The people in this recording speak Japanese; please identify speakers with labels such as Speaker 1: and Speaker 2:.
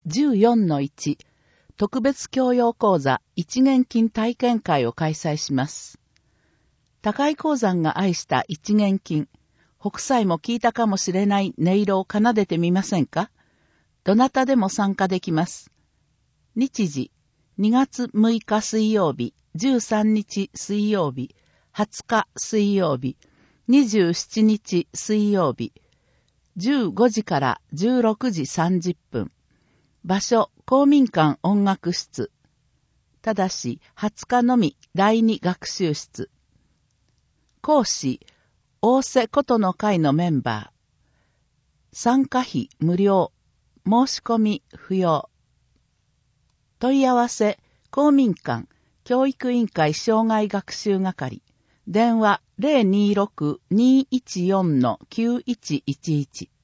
Speaker 1: 14-1特別教養講座一元金体験会を開催します。高井鉱山が愛した一元金、北斎も聞いたかもしれない音色を奏でてみませんか？どなたでも参加できます。日時、2月6日水曜日、13日水曜日、20日水曜日、27日水曜日、15時から16時30分。場所、公民館音楽室。ただし、20日のみ第2学習室。講師、大瀬ことの会のメンバー。参加費無料。申し込み不要。問い合わせ、公民館、教育委員会障害学習係。電話 026-214-9111